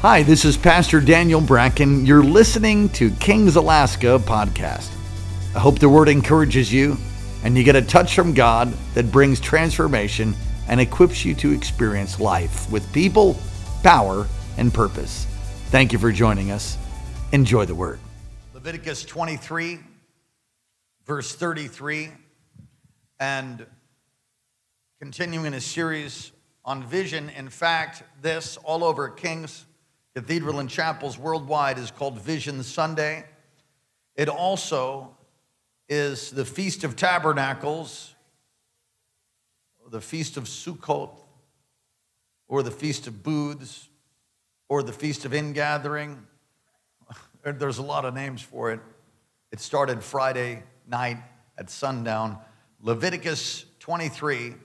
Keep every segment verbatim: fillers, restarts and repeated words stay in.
Hi, this is Pastor Daniel Bracken. You're listening to Kings Alaska podcast. I hope the word encourages you and you get a touch from God that brings transformation and equips you to experience life with people, power, and purpose. Thank you for joining us. Enjoy the word. Leviticus twenty-three, verse thirty-three, and continuing a series on vision. In fact, this all over Kings Cathedral and chapels worldwide is called Vision Sunday. It also is the Feast of Tabernacles, or the Feast of Sukkot, or the Feast of Booths, or the Feast of Ingathering. There's a lot of names for it. It started Friday night at sundown. Leviticus twenty-three,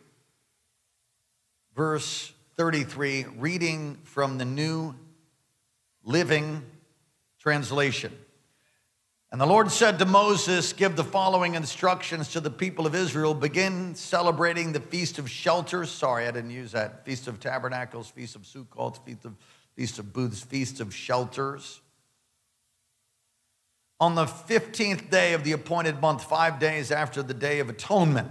verse thirty-three, reading from the New Living Translation. And the Lord said to Moses, give the following instructions to the people of Israel. Begin celebrating the Feast of Shelters. Sorry, I didn't use that. Feast of Tabernacles, Feast of Sukkot, Feast of, Feast of Booths, Feast of Shelters. On the fifteenth day of the appointed month, five days after the Day of Atonement,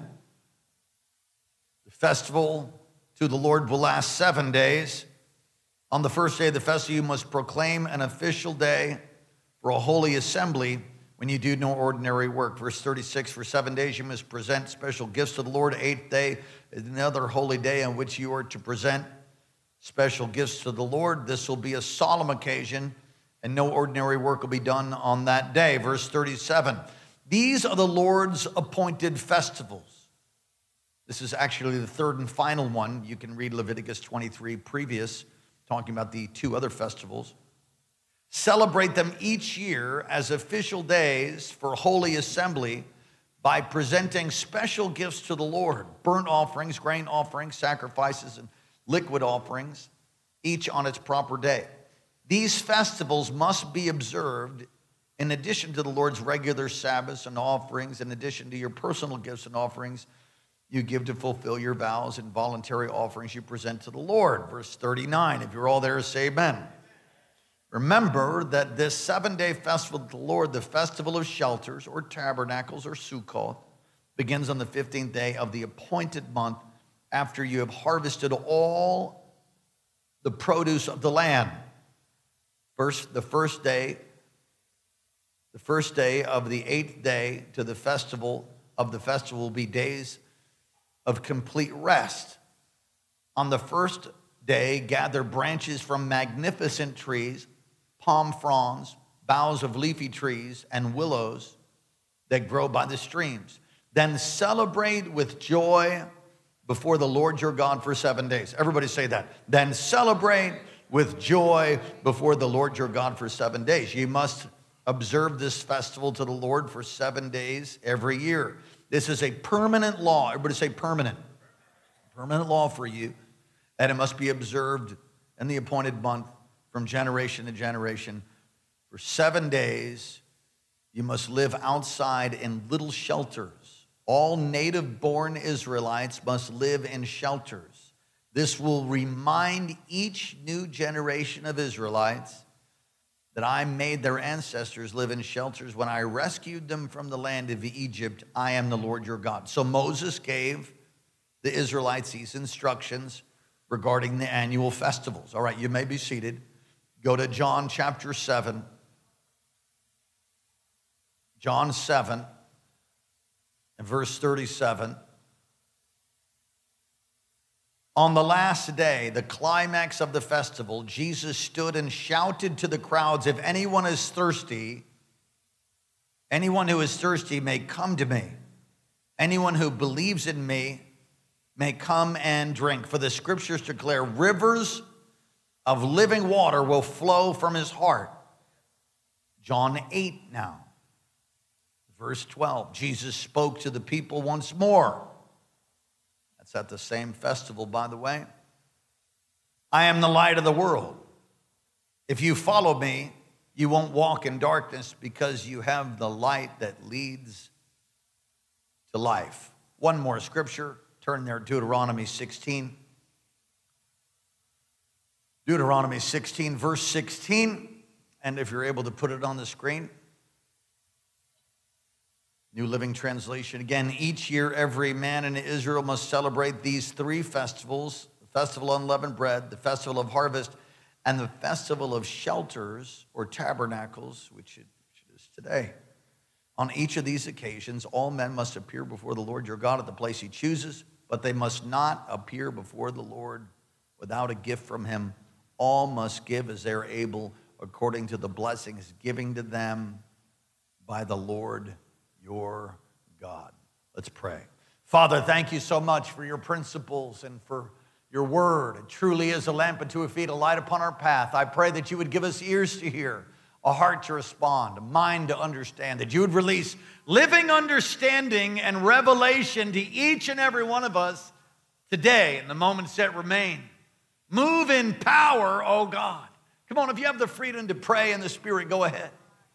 the festival to the Lord will last seven days. On the first day of the festival, you must proclaim an official day for a holy assembly when you do no ordinary work. Verse thirty-six, for seven days you must present special gifts to the Lord. Eighth day is another holy day on which you are to present special gifts to the Lord. This will be a solemn occasion, and no ordinary work will be done on that day. Verse thirty-seven, these are the Lord's appointed festivals. This is actually the third and final one. You can read Leviticus twenty-three previous, talking about the two other festivals. Celebrate them each year as official days for holy assembly by presenting special gifts to the Lord, burnt offerings, grain offerings, sacrifices, and liquid offerings, each on its proper day. These festivals must be observed in addition to the Lord's regular Sabbaths and offerings, in addition to your personal gifts and offerings you give to fulfill your vows and voluntary offerings you present to the Lord. Verse thirty-nine, if you're all there, say amen. Remember that this seven-day festival to the Lord, the festival of shelters or tabernacles or Sukkot, begins on the fifteenth day of the appointed month after you have harvested all the produce of the land. First, the first day, the first day of the eighth day to the festival of the festival will be days of complete rest. On the first day, gather branches from magnificent trees, palm fronds, boughs of leafy trees, and willows that grow by the streams. Then celebrate with joy before the Lord your God for seven days. Everybody say that. Then celebrate with joy before the Lord your God for seven days. You must observe this festival to the Lord for seven days every year. This is a permanent law. Everybody say permanent. Permanent law for you, that it must be observed in the appointed month from generation to generation. For seven days, you must live outside in little shelters. All native-born Israelites must live in shelters. This will remind each new generation of Israelites that I made their ancestors live in shelters when I rescued them from the land of Egypt. I am the Lord your God. So Moses gave the Israelites these instructions regarding the annual festivals. All right, you may be seated. Go to John chapter seven. John seven and verse thirty-seven. On the last day, the climax of the festival, Jesus stood and shouted to the crowds, if anyone is thirsty, anyone who is thirsty may come to me. Anyone who believes in me may come and drink. For the scriptures declare rivers of living water will flow from his heart. John eight now, verse twelve. Jesus spoke to the people once more. It's at the same festival, by the way. I am the light of the world. If you follow me, you won't walk in darkness because you have the light that leads to life. One more scripture. Turn there, Deuteronomy sixteen. Deuteronomy sixteen, verse sixteen. And if you're able to put it on the screen, New Living Translation. Again, each year every man in Israel must celebrate these three festivals: the festival of unleavened bread, the festival of harvest, and the festival of shelters or tabernacles, which it, which it is today. On each of these occasions, all men must appear before the Lord your God at the place he chooses, but they must not appear before the Lord without a gift from him. All must give as they are able, according to the blessings given to them by the Lord your God. Let's pray. Father, thank you so much for your principles and for your word. It truly is a lamp unto our feet, a light upon our path. I pray that you would give us ears to hear, a heart to respond, a mind to understand, that you would release living understanding and revelation to each and every one of us today in the moments that remain. Move in power, oh God. Come on, if you have the freedom to pray in the Spirit, go ahead.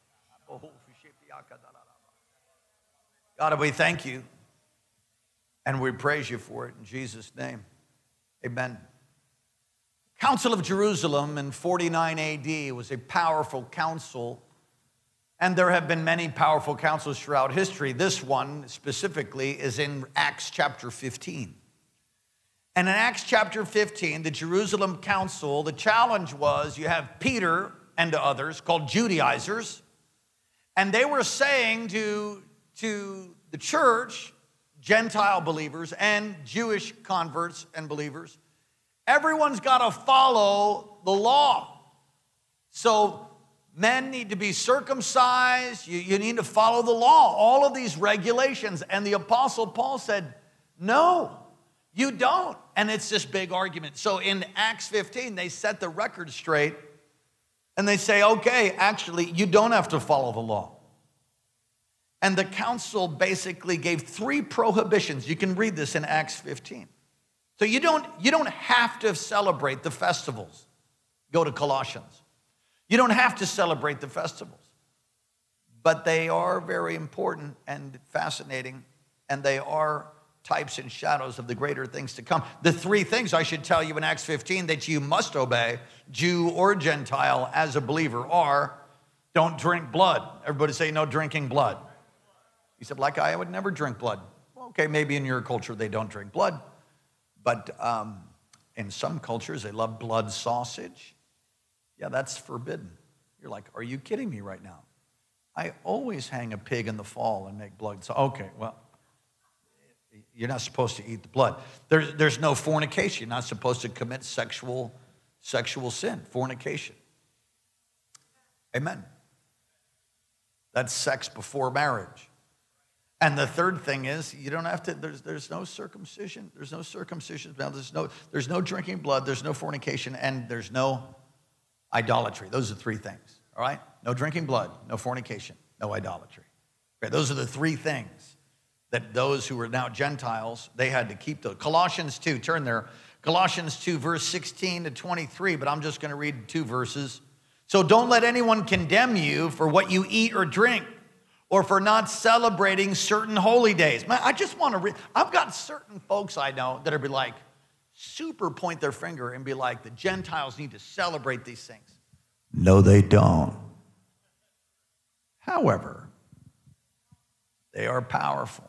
God, we thank you and we praise you for it in Jesus' name. Amen. Council of Jerusalem in forty-nine A D was a powerful council, and there have been many powerful councils throughout history. This one specifically is in Acts chapter fifteen. And in Acts chapter fifteen, the Jerusalem Council, the challenge was you have Peter and others called Judaizers, and they were saying to, to the church, Gentile believers and Jewish converts and believers, everyone's got to follow the law. So men need to be circumcised. You, you need to follow the law, all of these regulations. And the Apostle Paul said, no, you don't. And it's this big argument. So in Acts fifteen, they set the record straight. And they say, okay, actually, you don't have to follow the law. And the council basically gave three prohibitions. You can read this in Acts fifteen. So you don't, you don't have to celebrate the festivals. Go to Colossians. You don't have to celebrate the festivals. But they are very important and fascinating, and they are types and shadows of the greater things to come. The three things I should tell you in Acts fifteen that you must obey, Jew or Gentile, as a believer, are: don't drink blood. Everybody say no drinking blood. You said, like I would never drink blood. Well, okay, maybe in your culture they don't drink blood. But um, in some cultures, they love blood sausage. Yeah, that's forbidden. You're like, are you kidding me right now? I always hang a pig in the fall and make blood. So, okay, well, you're not supposed to eat the blood. There's, there's no fornication. You're not supposed to commit sexual, sexual sin, fornication. Amen. That's sex before marriage. And the third thing is, you don't have to, there's, there's no circumcision. There's no circumcision. There's no, there's no drinking blood. There's no fornication. And there's no idolatry. Those are three things, all right? No drinking blood, no fornication, no idolatry. Okay, those are the three things that those who were now Gentiles, they had to keep those. Colossians two, turn there. Colossians two, verse sixteen to twenty-three, but I'm just going to read two verses. So don't let anyone condemn you for what you eat or drink, or for not celebrating certain holy days. Man, I just want to read. I've got certain folks I know that are be like, super point their finger and be like, the Gentiles need to celebrate these things. No, they don't. However, they are powerful.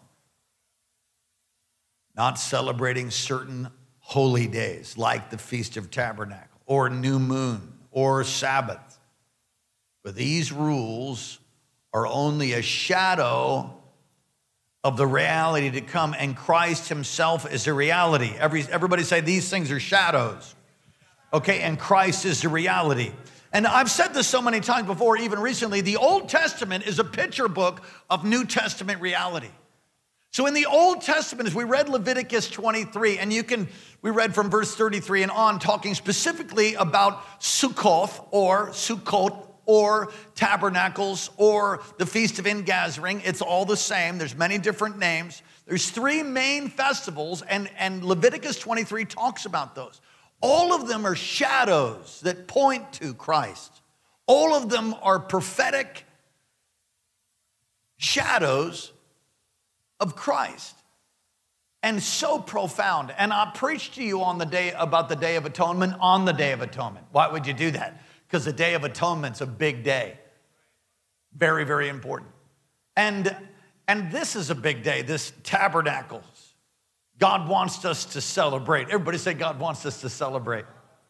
Not celebrating certain holy days like the Feast of Tabernacle or New Moon or Sabbath. But these rules are only a shadow of the reality to come, and Christ himself is a reality. Every, everybody say these things are shadows. Okay, and Christ is the reality. And I've said this so many times before, even recently, the Old Testament is a picture book of New Testament reality. So in the Old Testament, as we read Leviticus twenty-three, and you can, we read from verse thirty-three and on, talking specifically about Sukkoth or Sukkot, or tabernacles, or the Feast of Ingathering. It's all the same. There's many different names. There's three main festivals, and, and Leviticus twenty-three talks about those. All of them are shadows that point to Christ. All of them are prophetic shadows of Christ. and so profound. And I preached to you on the day about the Day of Atonement on the Day of Atonement. Why would you do that? Because the Day of Atonement's a big day. Very, very important. And, and this is a big day, this Tabernacles. God wants us to celebrate. Everybody say God wants us to celebrate.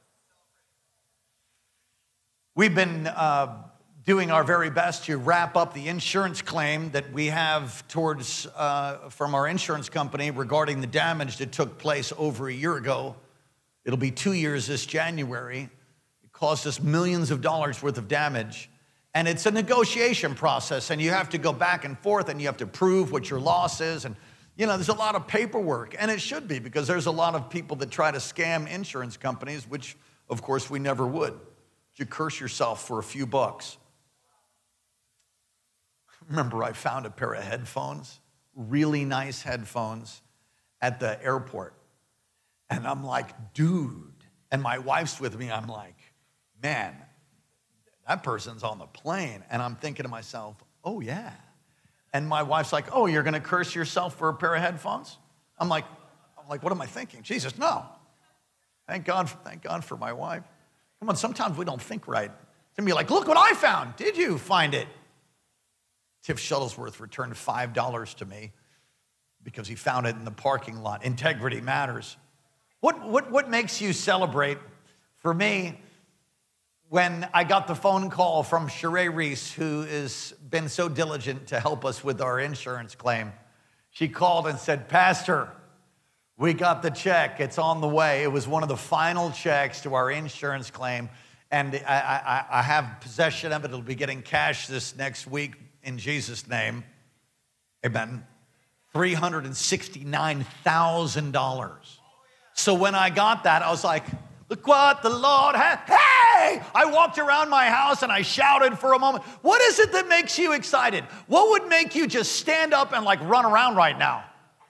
We've been uh, doing our very best to wrap up the insurance claim that we have towards uh, from our insurance company regarding the damage that took place over a year ago. It'll be two years this January. It cost us millions of dollars worth of damage. And it's a negotiation process, and you have to go back and forth, and you have to prove what your loss is. And, you know, there's a lot of paperwork, and it should be, because there's a lot of people that try to scam insurance companies, which, of course, we never would. You curse yourself for a few bucks. Remember, I found a pair of headphones, really nice headphones, at the airport. And I'm like, dude. And my wife's with me. I'm like, man, that person's on the plane. And I'm thinking to myself, oh, yeah. And my wife's like, oh, you're going to curse yourself for a pair of headphones? I'm like, I'm like, what am I thinking? Jesus, no. Thank God, thank God for my wife. Come on, sometimes we don't think right. It's going to be like, look what I found. Did you find it? Tiff Shuttlesworth returned five dollars to me because he found it in the parking lot. Integrity matters. What, what, what makes you celebrate? For me, when I got the phone call from Sheree Reese, who has been so diligent to help us with our insurance claim, she called and said, Pastor, we got the check. It's on the way. It was one of the final checks to our insurance claim, and I, I, I have possession of it. It'll be getting cash this next week in Jesus' name. Amen. three hundred sixty-nine thousand dollars. So when I got that, I was like, look what the Lord has. Hey! I walked around my house and I shouted for a moment. What is it that makes you excited? What would make you just stand up and like run around right now?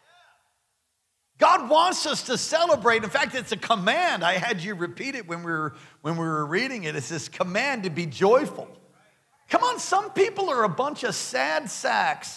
God wants us to celebrate. In fact, it's a command. I had you repeat it when we were, when we were reading it. It's this command to be joyful. Come on, some people are a bunch of sad sacks.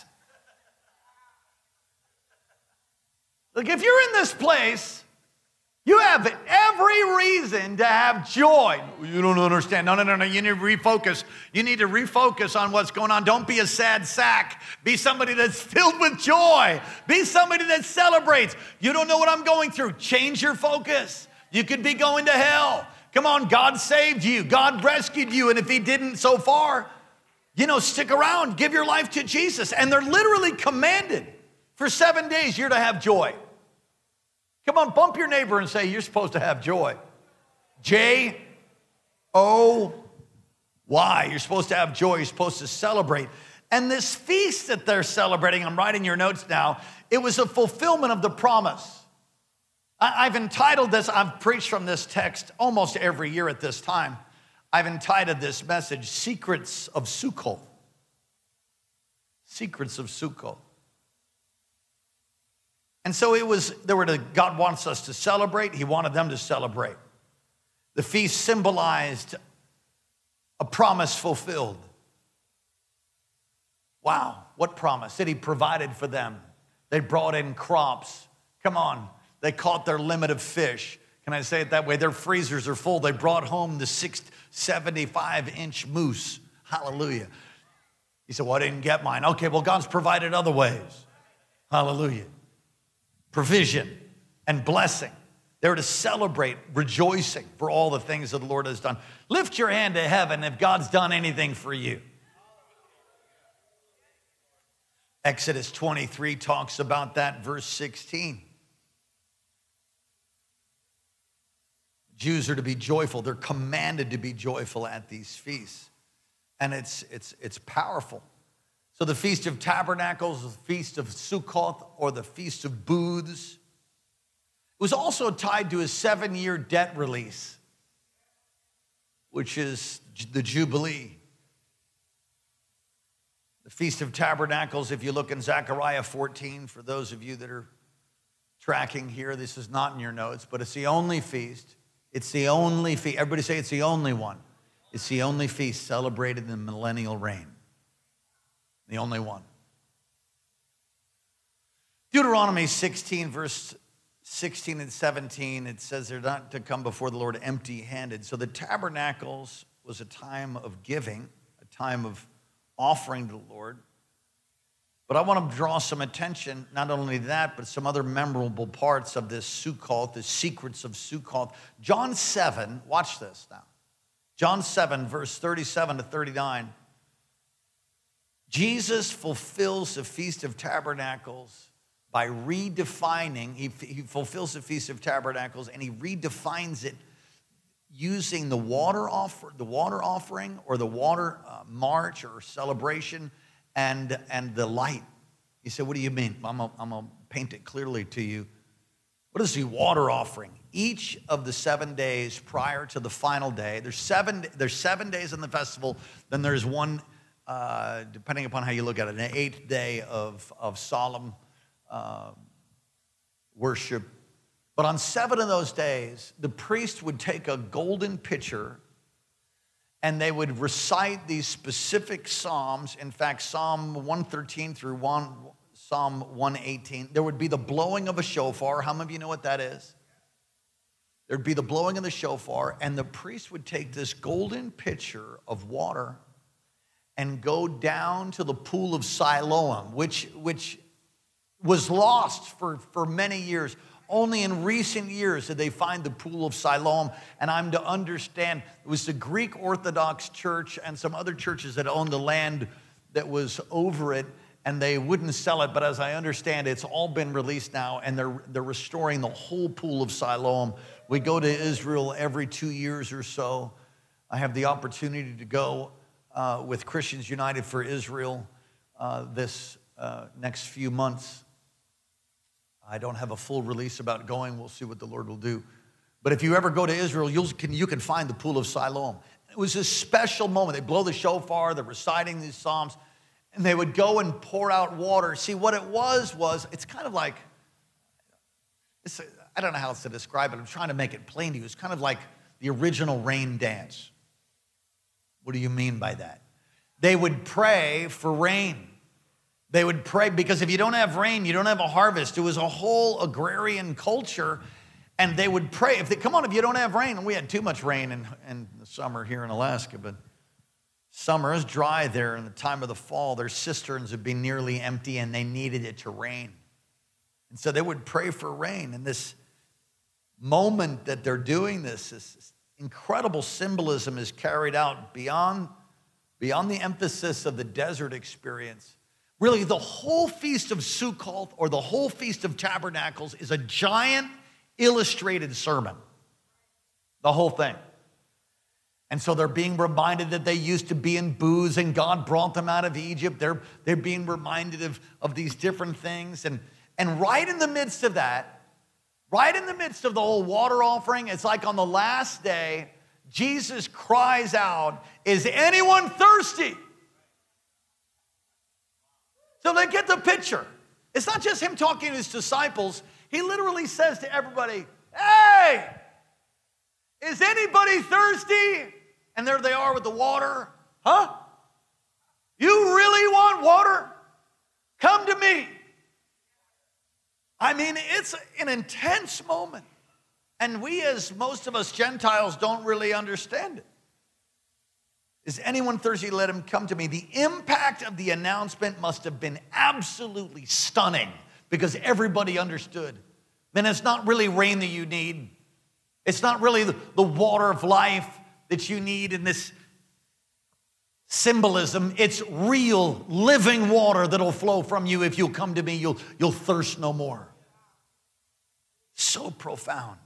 Look, if you're in this place, you have every reason to have joy. You don't understand. No, no, no, no. You need to refocus. You need to refocus on what's going on. Don't be a sad sack. Be somebody that's filled with joy. Be somebody that celebrates. You don't know what I'm going through. Change your focus. You could be going to hell. Come on, God saved you. God rescued you. And if he didn't so far, you know, stick around. Give your life to Jesus. And they're literally commanded for seven days you're to have joy. Come on, bump your neighbor and say, you're supposed to have joy. J O Y. You're supposed to have joy. You're supposed to celebrate. And this feast that they're celebrating, I'm writing your notes now, it was a fulfillment of the promise. I've entitled this, I've preached from this text almost every year at this time. I've entitled this message, Secrets of Sukkot. Secrets of Sukkot. And so it was, there were to, God wants us to celebrate. He wanted them to celebrate. The feast symbolized a promise fulfilled. Wow, what promise? That he provided for them. They brought in crops. Come on, they caught their limit of fish. Can I say it that way? Their freezers are full. They brought home the six seventy-five inch moose. Hallelujah. He said, well, I didn't get mine. Okay, well, God's provided other ways. Hallelujah. Provision and blessing. They're to celebrate, rejoicing for all the things that the Lord has done. Lift your hand to heaven if God's done anything for you. Exodus twenty-three talks about that, verse sixteen. Jews are to be joyful. They're commanded to be joyful at these feasts. And it's, it's, it's powerful. So the Feast of Tabernacles, the Feast of Sukkot, or the Feast of Booths, it was also tied to a seven-year debt release, which is the Jubilee. The Feast of Tabernacles, if you look in Zechariah fourteen, for those of you that are tracking here, this is not in your notes, but it's the only feast. It's the only feast. Everybody say it's the only one. It's the only feast celebrated in the millennial reign. The only one. Deuteronomy sixteen, verse sixteen and seventeen, it says they're not to come before the Lord empty-handed. So the tabernacles was a time of giving, a time of offering to the Lord. But I want to draw some attention, not only that, but some other memorable parts of this Sukkot, the secrets of Sukkot. John seven, watch this now. John seven, verse thirty-seven to thirty-nine. Jesus fulfills the Feast of Tabernacles by redefining, he, he fulfills the Feast of Tabernacles and he redefines it using the water offer, the water offering or the water uh, march or celebration and, and the light. You say, what do you mean? I'm gonna, I'm gonna paint it clearly to you. What is the water offering? Each of the seven days prior to the final day, there's seven, there's seven days in the festival, then there's one, uh, depending upon how you look at it, an eighth day of, of solemn uh, worship. But on seven of those days, the priest would take a golden pitcher and they would recite these specific psalms. In fact, Psalm one thirteen through one, Psalm one eighteen. There would be the blowing of a shofar. How many of you know what that is? There'd be the blowing of the shofar, and the priest would take this golden pitcher of water and go down to the pool of Siloam, which, which was lost for, for many years. Only in recent years did they find the pool of Siloam, and I'm to understand it was the Greek Orthodox Church and some other churches that owned the land that was over it, and they wouldn't sell it, but as I understand, it's all been released now, and they're, they're restoring the whole pool of Siloam. We go to Israel every two years or so. I have the opportunity to go uh, with Christians United for Israel uh, this uh, next few months. I don't have a full release about going. We'll see what the Lord will do. But if you ever go to Israel, you'll, can, you can find the pool of Siloam. It was a special moment. They blow the shofar, they're reciting these psalms, and they would go and pour out water. See, what it was, was it's kind of like, it's, I don't know how else to describe it. I'm trying to make it plain to you. It's kind of like the original rain dance. What do you mean by that? They would pray for rain. They would pray, because if you don't have rain, you don't have a harvest. It was a whole agrarian culture, and they would pray. If they, come on, if you don't have rain, and we had too much rain in, in the summer here in Alaska, but summer is dry there in the time of the fall. Their cisterns would be nearly empty, and they needed it to rain. And so they would pray for rain. And this moment that they're doing this, this incredible symbolism is carried out beyond, beyond the emphasis of the desert experience. Really, the whole Feast of Sukkot or the whole Feast of Tabernacles is a giant illustrated sermon. The whole thing. And so they're being reminded that they used to be in booths and God brought them out of Egypt. They're, they're being reminded of, of these different things. And, and right in the midst of that, right in the midst of the whole water offering, it's like on the last day, Jesus cries out, "Is anyone thirsty?" So they get the picture. It's not just him talking to his disciples. He literally says to everybody, "Hey, is anybody thirsty?" And there they are with the water. Huh? You really want water? Come to me. I mean, it's an intense moment. And we, as most of us Gentiles, don't really understand it. Is anyone thirsty? Let him come to me. The impact of the announcement must have been absolutely stunning because everybody understood. Man, it's not really rain that you need. It's not really the, the water of life that you need in this symbolism. It's real living water that'll flow from you. If you'll come to me, you'll, you'll thirst no more. So profound.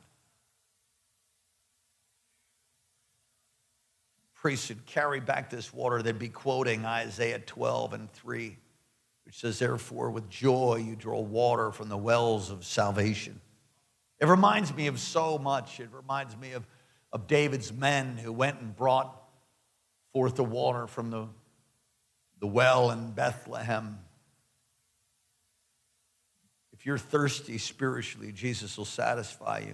Priests would carry back this water. They'd be quoting Isaiah twelve and three, which says, "Therefore, with joy you draw water from the wells of salvation." It reminds me of so much. It reminds me of, of David's men who went and brought forth the water from the, the well in Bethlehem. If you're thirsty spiritually, Jesus will satisfy you.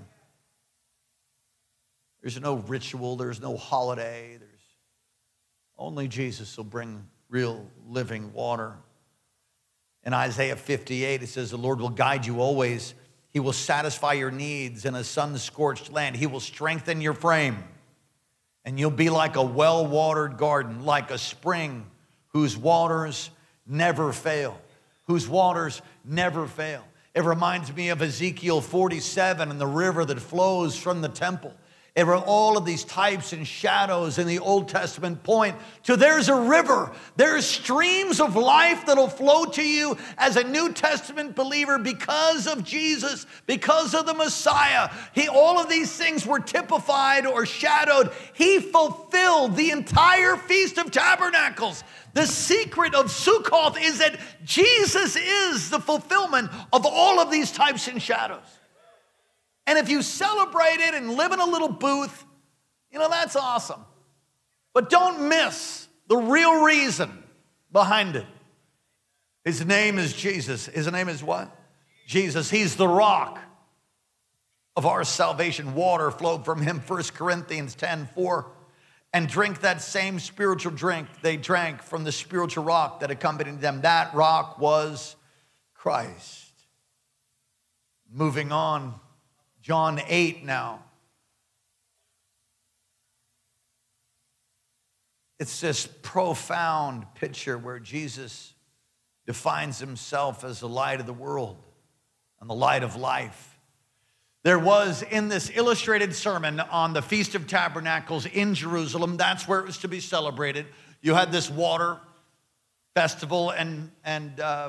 There's no ritual. There's no holiday. There's only Jesus will bring real living water. In Isaiah fifty-eight, it says, the Lord will guide you always. He will satisfy your needs in a sun-scorched land. He will strengthen your frame. And you'll be like a well-watered garden, like a spring whose waters never fail, whose waters never fail. It reminds me of Ezekiel forty-seven and the river that flows from the temple. It were all of these types and shadows in the Old Testament point to there's a river. There's streams of life that'll flow to you as a New Testament believer because of Jesus, because of the Messiah. He, all of these things were typified or shadowed. He fulfilled the entire Feast of Tabernacles. The secret of Sukkoth is that Jesus is the fulfillment of all of these types and shadows. And if you celebrate it and live in a little booth, you know, that's awesome. But don't miss the real reason behind it. His name is Jesus. His name is what? Jesus. He's the rock of our salvation. Water flowed from him, First Corinthians ten four. And drink that same spiritual drink they drank from the spiritual rock that accompanied them. That rock was Christ. Moving on. John eight now. It's this profound picture where Jesus defines himself as the light of the world and the light of life. There was in this illustrated sermon on the Feast of Tabernacles in Jerusalem, that's where it was to be celebrated. You had this water festival and, and uh,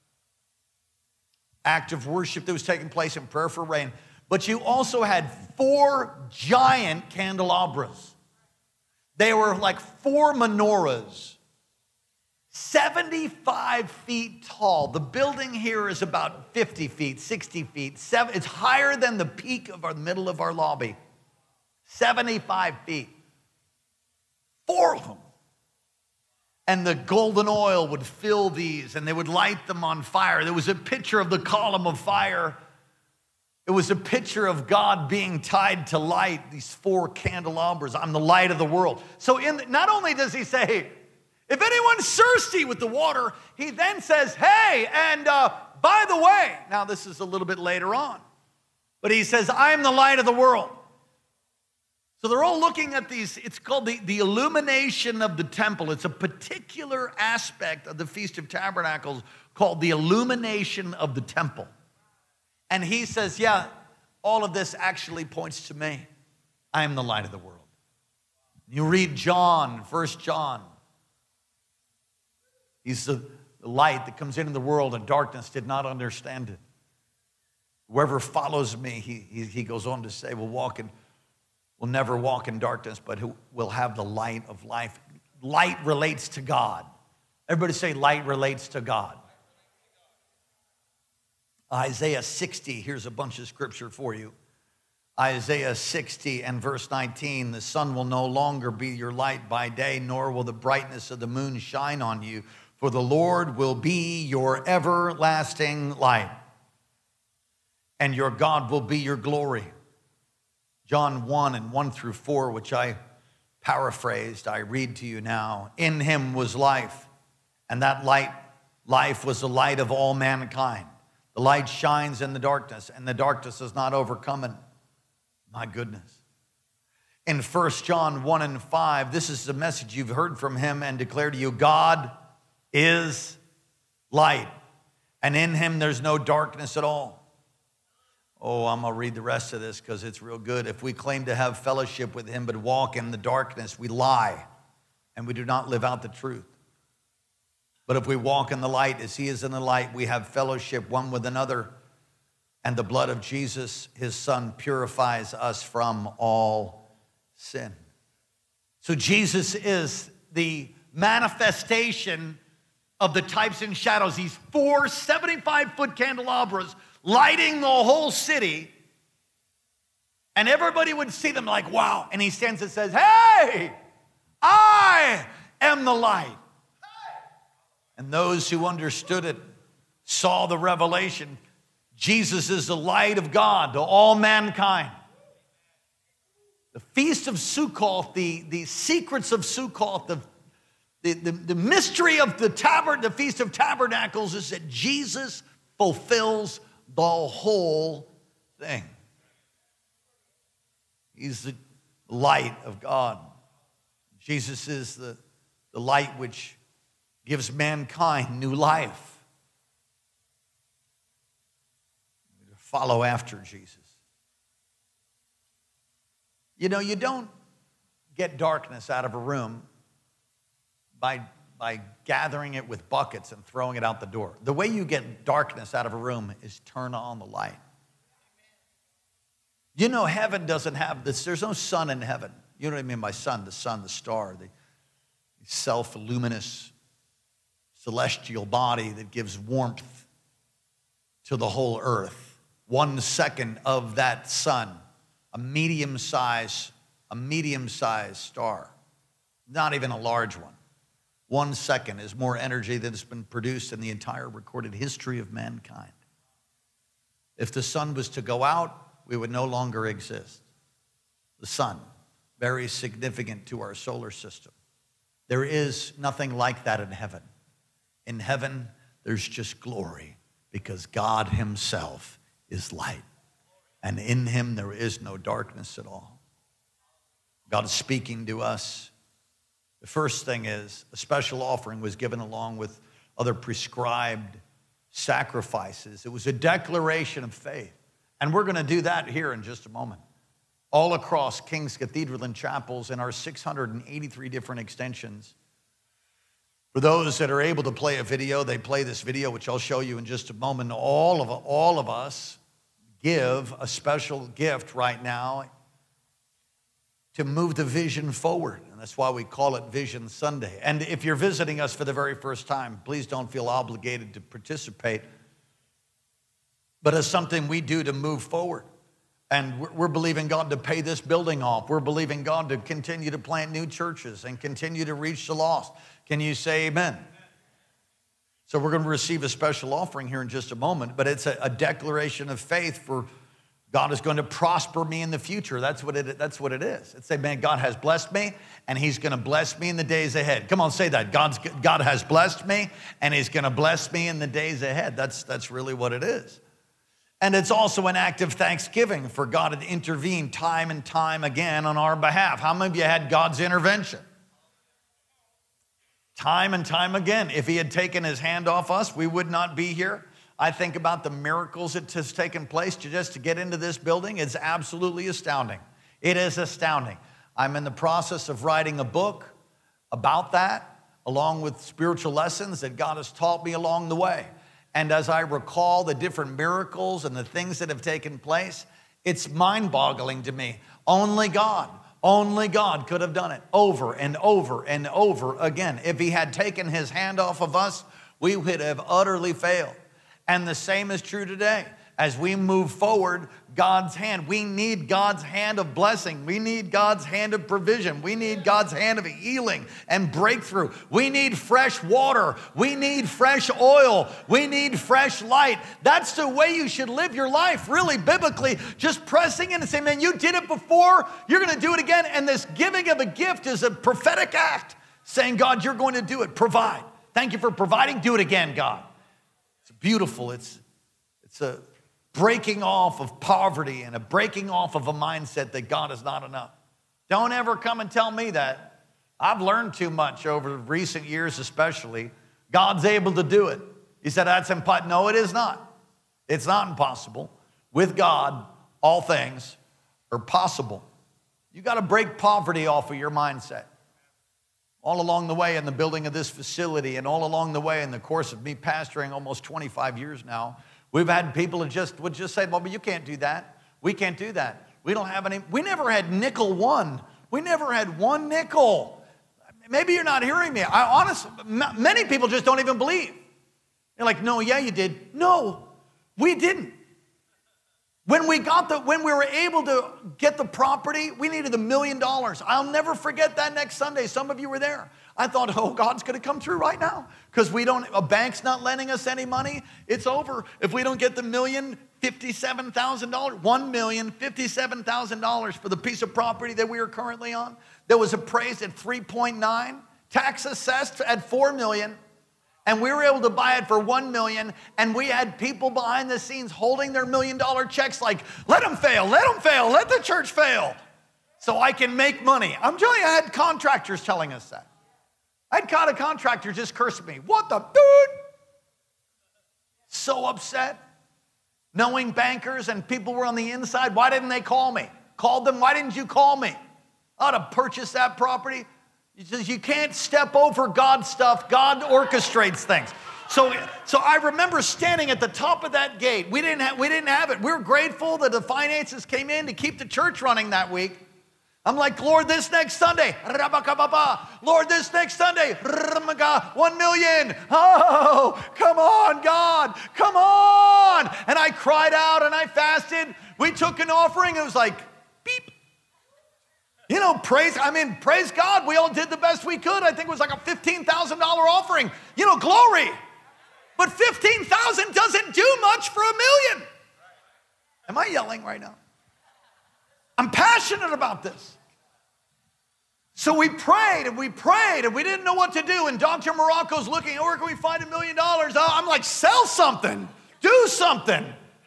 act of worship that was taking place in prayer for rain. But you also had four giant candelabras. They were like four menorahs, seventy-five feet tall. The building here is about fifty feet, sixty feet. Seven, it's higher than the peak of our middle of our lobby. seventy-five feet. Four of them. And the golden oil would fill these, and they would light them on fire. There was a picture of the column of fire. It was a picture of God being tied to light, these four candelabras. I'm the light of the world. So in the, not only does he say, if anyone's thirsty with the water, he then says, hey, and uh, by the way, now this is a little bit later on, but he says, I am the light of the world. So they're all looking at these, it's called the, the illumination of the temple. It's a particular aspect of the Feast of Tabernacles called the illumination of the temple. And he says, yeah, all of this actually points to me. I am the light of the world. You read John, First John. He's the light that comes into the world, and darkness did not understand it. Whoever follows me, he, he, he goes on to say, will walk in, will never walk in darkness, but who will have the light of life. Light relates to God. Everybody say light relates to God. Isaiah sixty, here's a bunch of scripture for you. Isaiah sixty and verse nineteen, the sun will no longer be your light by day, nor will the brightness of the moon shine on you, for the Lord will be your everlasting light, and your God will be your glory. John one and one through four, which I paraphrased, I read to you now. In him was life, and that light, life was the light of all mankind. The light shines in the darkness, and the darkness is not overcome it. My goodness. In First John one and five, this is the message you've heard from him and declared to you. God is light, and in him there's no darkness at all. Oh, I'm going to read the rest of this because it's real good. If we claim to have fellowship with him but walk in the darkness, we lie, and we do not live out the truth. But if we walk in the light as he is in the light, we have fellowship one with another. And the blood of Jesus, his son, purifies us from all sin. So Jesus is the manifestation of the types and shadows. These four seventy-five foot candelabras lighting the whole city. And everybody would see them like, wow. And he stands and says, hey, I am the light. And those who understood it saw the revelation. Jesus is the light of God to all mankind. The Feast of Sukkoth, the, the secrets of Sukkoth, the The, the, the mystery of the, tabern, the Feast of Tabernacles is that Jesus fulfills the whole thing. He's the light of God. Jesus is the, the light which gives mankind new life. Follow after Jesus. You know, you don't get darkness out of a room by, by gathering it with buckets and throwing it out the door. The way you get darkness out of a room is turn on the light. You know, heaven doesn't have this. There's no sun in heaven. You know what I mean by sun? The sun, the star, the self-luminous celestial body that gives warmth to the whole earth. One second of that sun, a medium-sized, a medium-sized star, not even a large one. One second is more energy than has been produced in the entire recorded history of mankind. If the sun was to go out, we would no longer exist. The sun, very significant to our solar system. There is nothing like that in heaven. In heaven, there's just glory because God himself is light. And in him, there is no darkness at all. God is speaking to us. The first thing is a special offering was given along with other prescribed sacrifices. It was a declaration of faith. And we're going to do that here in just a moment. All across King's Cathedral and chapels in our six hundred eighty-three different extensions. For those that are able to play a video, they play this video, which I'll show you in just a moment. All of, all of us give a special gift right now to move the vision forward. And that's why we call it Vision Sunday. And if you're visiting us for the very first time, please don't feel obligated to participate. But it's something we do to move forward. And we're believing God to pay this building off. We're believing God to continue to plant new churches and continue to reach the lost. Can you say amen? So we're going to receive a special offering here in just a moment, but it's a, a declaration of faith for God is going to prosper me in the future. That's what it, that's what it is. It's say, man, God has blessed me, and he's going to bless me in the days ahead. Come on, say that. God's, God has blessed me, and he's going to bless me in the days ahead. That's, that's really what it is. And it's also an act of thanksgiving for God to intervene time and time again on our behalf. How many of you had God's intervention? Time and time again. If he had taken his hand off us, we would not be here. I think about the miracles that has taken place just to get into this building. It's absolutely astounding. It is astounding. I'm in the process of writing a book about that, along with spiritual lessons that God has taught me along the way. And as I recall the different miracles and the things that have taken place, it's mind-boggling to me. Only God, only God could have done it over and over and over again. If he had taken his hand off of us, we would have utterly failed. And the same is true today. As we move forward, God's hand, we need God's hand of blessing. We need God's hand of provision. We need God's hand of healing and breakthrough. We need fresh water. We need fresh oil. We need fresh light. That's the way you should live your life, really, biblically. Just pressing in and saying, man, you did it before, you're going to do it again. And this giving of a gift is a prophetic act, saying, God, you're going to do it. Provide. Thank you for providing. Do it again, God. It's beautiful. It's, it's a breaking off of poverty and a breaking off of a mindset that God is not enough. Don't ever come and tell me that. I've learned too much over recent years especially. God's able to do it. He said, that's impossible. No, it is not. It's not impossible. With God, all things are possible. You got to break poverty off of your mindset. All along the way in the building of this facility and all along the way in the course of me pastoring almost twenty-five years now, we've had people that just would just say, well, but you can't do that. We can't do that. We don't have any. We never had nickel one. We never had one nickel. Maybe you're not hearing me. I honestly, many people just don't even believe. They're like, no, yeah, you did. No, we didn't. When we got the, when we were able to get the property, we needed a million dollars. I'll never forget that next Sunday. Some of you were there. I thought, oh, God's going to come through right now because we don't, a bank's not lending us any money. It's over. If we don't get the million, fifty-seven thousand dollars, one million, fifty-seven thousand dollars for the piece of property that we are currently on, that was appraised at three point nine. tax assessed at four million, and we were able to buy it for one million, and we had people behind the scenes holding their million dollar checks like, let them fail, let them fail, let the church fail, so I can make money. I'm telling you, I had contractors telling us that. I had caught a contractor just cursing me. What the dude? So upset. Knowing bankers and people were on the inside, why didn't they call me? Called them, why didn't you call me? I ought to purchase that property. He says, you can't step over God's stuff. God orchestrates things. So, so I remember standing at the top of that gate. We didn't have, we didn't have it. We were grateful that the finances came in to keep the church running that week. I'm like, Lord, this next Sunday, Lord, this next Sunday, one million. Oh, come on, God, come on. And I cried out and I fasted. We took an offering. It was like, beep. You know, praise, I mean, praise God. We all did the best we could. I think it was like a fifteen thousand dollar offering. You know, glory. But fifteen thousand doesn't do much for a million. Am I yelling right now? I'm passionate about this. So we prayed and we prayed and we didn't know what to do. And Doctor Morocco's looking, where can we find a million dollars? I'm like, sell something, do something.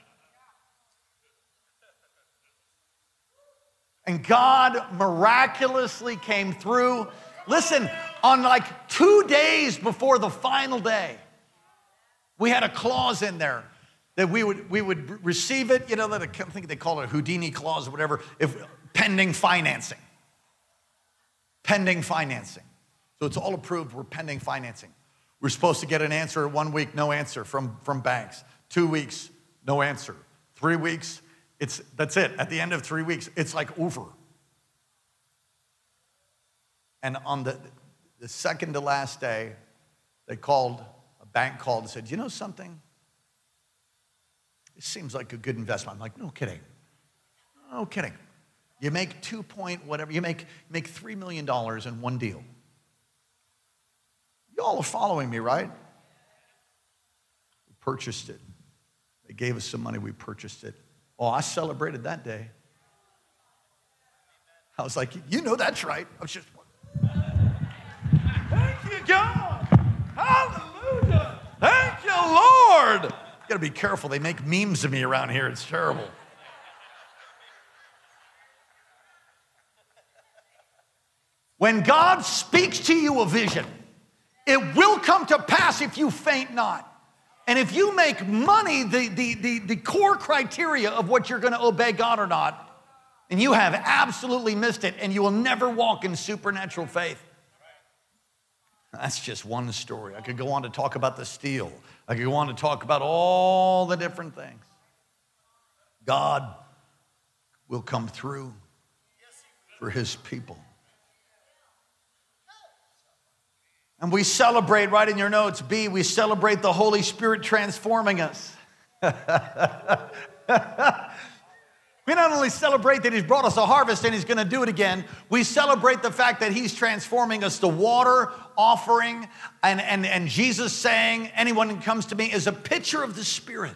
And God miraculously came through. Listen, on like two days before the final day, we had a clause in there that we would we would receive it, you know, that I think they call it a Houdini clause or whatever, if pending financing. Pending financing. So it's all approved, we're pending financing. We're supposed to get an answer one week, no answer from, from banks. Two weeks, no answer. Three weeks, it's that's it. At the end of three weeks, it's like over. And on the, the second to last day, they called, a bank called and said, you know something? It seems like a good investment. I'm like, no kidding. No kidding. You make two point whatever, you make, make three million dollars in one deal. Y'all are following me, right? We purchased it. They gave us some money, we purchased it. Oh, I celebrated that day. I was like, you know that's right. I was just, thank you, God. Hallelujah. Thank you, Lord. You gotta be careful. They make memes of me around here. It's terrible. When God speaks to you a vision, it will come to pass if you faint not. And if you make money the, the, the, the core criteria of what you're gonna obey God or not, and you have absolutely missed it, and you will never walk in supernatural faith. That's just one story. I could go on to talk about the steel. I could go on to talk about all the different things. God will come through for his people. And we celebrate, right in your notes, B, we celebrate the Holy Spirit transforming us. We not only celebrate that he's brought us a harvest and he's going to do it again, we celebrate the fact that he's transforming us. The water offering and, and, and Jesus saying, anyone who comes to me, is a picture of the Spirit.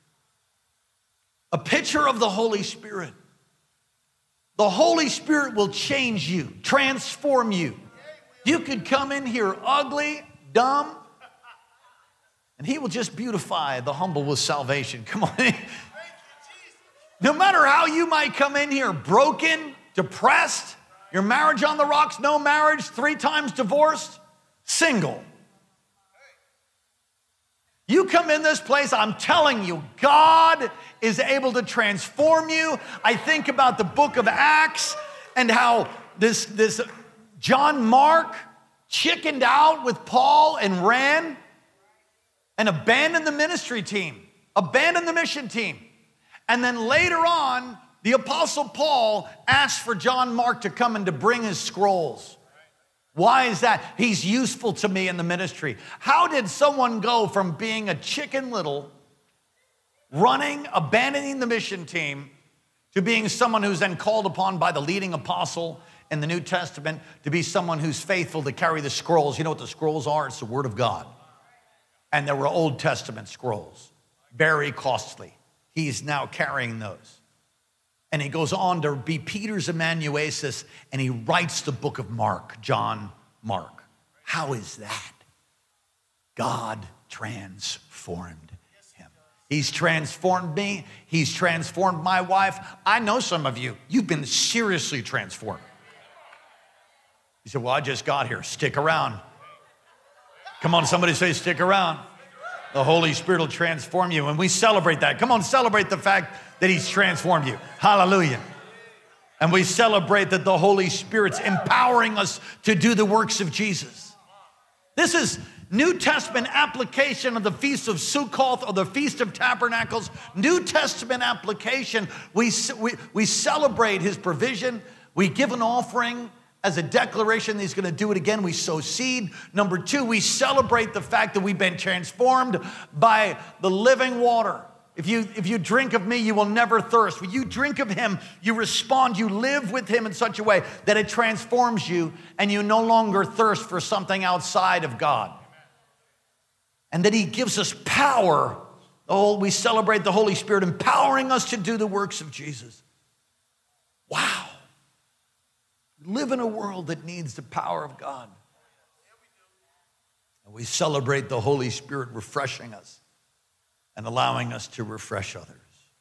A picture of the Holy Spirit. The Holy Spirit will change you, transform you. You could come in here ugly, dumb, and he will just beautify the humble with salvation. Come on. No matter how you might come in here, broken, depressed, your marriage on the rocks, no marriage, three times divorced, single. You come in this place, I'm telling you, God is able to transform you. I think about the book of Acts and how this, this John Mark chickened out with Paul and ran and abandoned the ministry team, abandoned the mission team. And then later on, the Apostle Paul asked for John Mark to come and to bring his scrolls. Why is that? He's useful to me in the ministry. How did someone go from being a chicken little, running, abandoning the mission team, to being someone who's then called upon by the leading apostle in the New Testament to be someone who's faithful to carry the scrolls? You know what the scrolls are? It's the Word of God. And there were Old Testament scrolls, very costly. He's now carrying those. And he goes on to be Peter's amanuensis, and he writes the book of Mark, John Mark. How is that? God transformed him. He's transformed me. He's transformed my wife. I know some of you, you've been seriously transformed. You said, well, I just got here. Stick around. Come on, somebody say, stick around. The Holy Spirit will transform you. And we celebrate that. Come on, celebrate the fact that he's transformed you. Hallelujah. And we celebrate that the Holy Spirit's empowering us to do the works of Jesus. This is New Testament application of the Feast of Sukkoth or the Feast of Tabernacles. New Testament application. We, we, we celebrate his provision. We give an offering as a declaration that he's going to do it again. We sow seed. Number two, we celebrate the fact that we've been transformed by the living water. If you, if you drink of me, you will never thirst. When you drink of him, you respond, you live with him in such a way that it transforms you and you no longer thirst for something outside of God. And that he gives us power. Oh, we celebrate the Holy Spirit empowering us to do the works of Jesus. Wow. We live in a world that needs the power of God. And we celebrate the Holy Spirit refreshing us and allowing us to refresh others.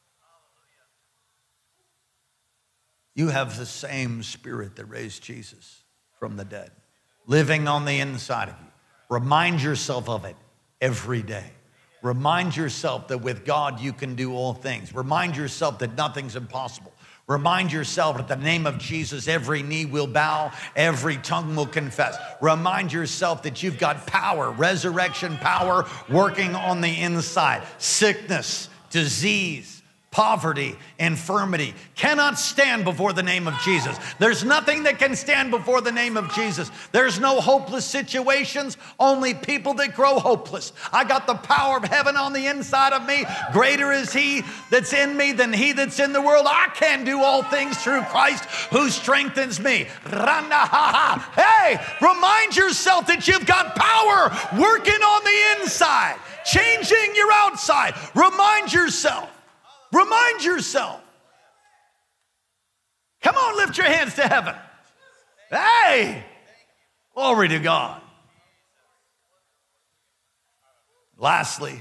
You have the same Spirit that raised Jesus from the dead, living on the inside of you. Remind yourself of it every day. Remind yourself that with God you can do all things. Remind yourself that nothing's impossible. Remind yourself that at the name of Jesus, every knee will bow, every tongue will confess. Remind yourself that you've got power, resurrection power working on the inside. Sickness, disease, poverty, infirmity cannot stand before the name of Jesus. There's nothing that can stand before the name of Jesus. There's no hopeless situations, only people that grow hopeless. I got the power of heaven on the inside of me. Greater is he that's in me than he that's in the world. I can do all things through Christ who strengthens me. Hey, remind yourself that you've got power working on the inside, changing your outside. Remind yourself. Remind yourself. Come on, lift your hands to heaven. Hey, glory to God. Lastly,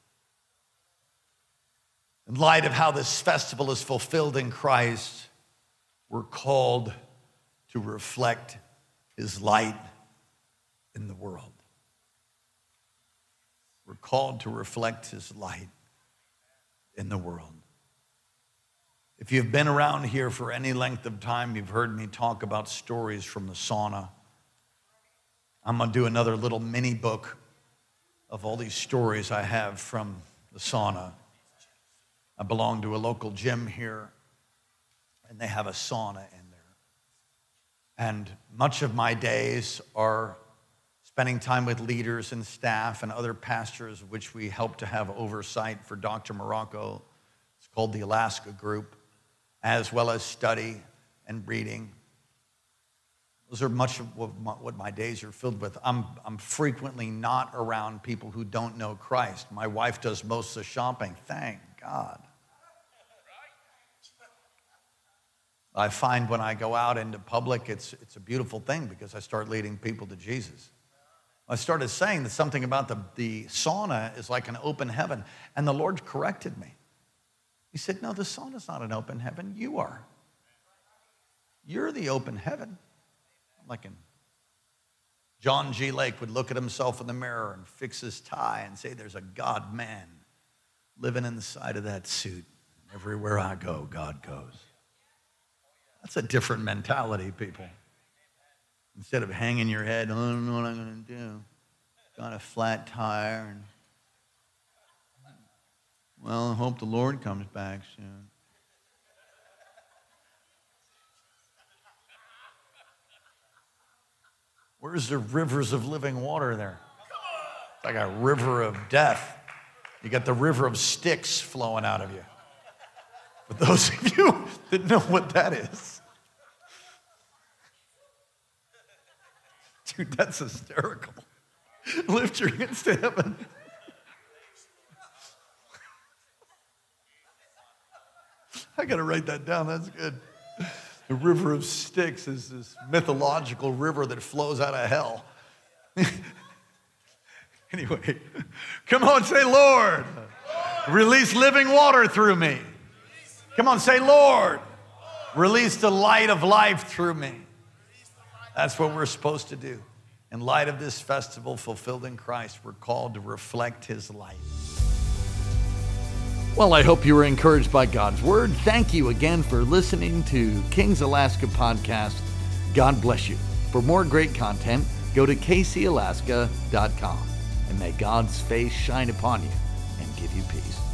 in light of how this festival is fulfilled in Christ, we're called to reflect his light in the world. We're called to reflect his light in the world. If you've been around here for any length of time, you've heard me talk about stories from the sauna. I'm going to do another little mini book of all these stories I have from the sauna. I belong to a local gym here, and they have a sauna in there. And much of my days are spending time with leaders and staff and other pastors, which we help to have oversight for Doctor Morocco. It's called the Alaska Group, as well as study and reading. Those are much of what my, what my days are filled with. I'm, I'm frequently not around people who don't know Christ. My wife does most of the shopping, thank God. I find when I go out into public, it's, it's a beautiful thing because I start leading people to Jesus. I started saying that something about the, the sauna is like an open heaven, and the Lord corrected me. He said, no, the sauna's not an open heaven. You are. You're the open heaven. Like in John G. Lake would look at himself in the mirror and fix his tie and say, there's a God man living inside of that suit. Everywhere I go, God goes. That's a different mentality, people. Instead of hanging your head, oh, I don't know what I'm going to do. Got a flat tire and well, I hope the Lord comes back soon. Where's the rivers of living water there? It's like a river of death. You got the river of sticks flowing out of you. For those of you that know what that is. Dude, that's hysterical. Lift your hands to heaven. I got to write that down. That's good. The river of sticks is this mythological river that flows out of hell. Anyway, come on, say, Lord, release living water through me. Come on, say, Lord, release the light of life through me. That's what we're supposed to do. In light of this festival fulfilled in Christ, we're called to reflect his light. Well, I hope you were encouraged by God's word. Thank you again for listening to King's Alaska Podcast. God bless you. For more great content, go to k c alaska dot com. And may God's face shine upon you and give you peace.